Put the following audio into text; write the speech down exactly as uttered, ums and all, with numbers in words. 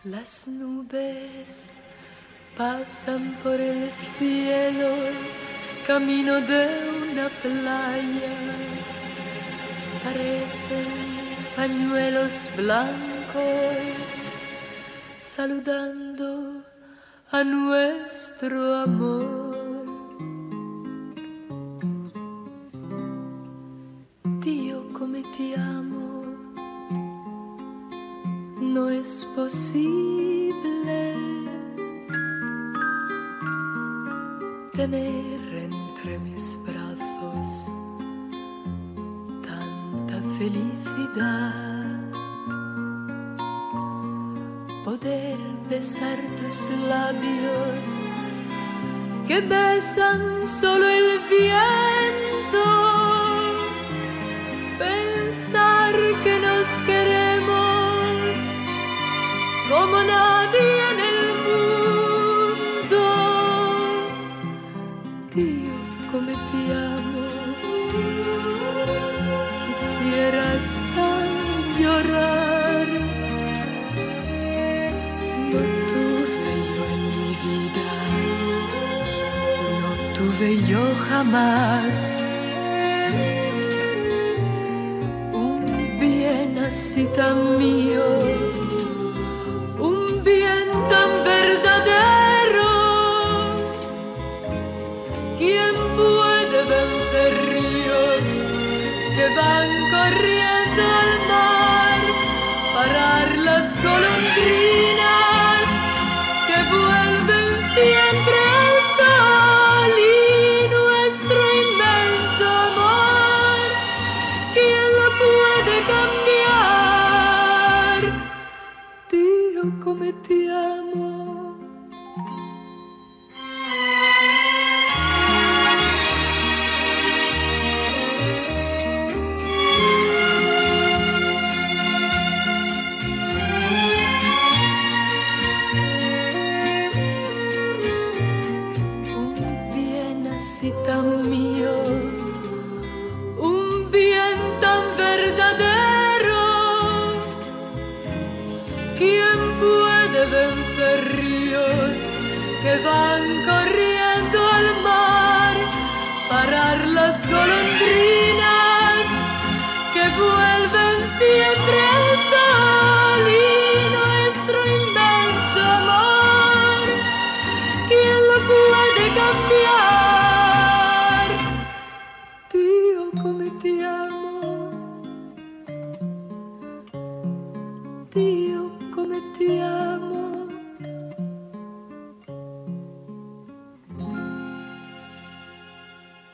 Las nubes pasan por el cielo, camino de una playa. Parecen pañuelos blancos, saludando a nuestro amor. Dio come ti amo, no es posible tener entre mis brazos tanta felicidad, poder besar tus labios que besan solo el viento, pensar que nos queremos como nadie en el mundo. Dio come ti amo, quisiera hasta llorar. No tuve yo en mi vida, no tuve yo jamás un bien así tan mío, un bien tan verdadero. ¿Quién puede vencer ríos que van corriendo al mar, parar las golondrinas que vuelven siempre al sol y nuestro inmenso amor? ¿Quién lo puede cambiar? Dio come ti amo. Tan mío, un bien tan verdadero. ¿Quién puede vencer ríos que van corriendo al mar, parar las golondrinas que vuelven siempre al sol y nuestro inmenso amor? ¿Quién lo puede cambiar? Come ti amo, Dio come ti amo.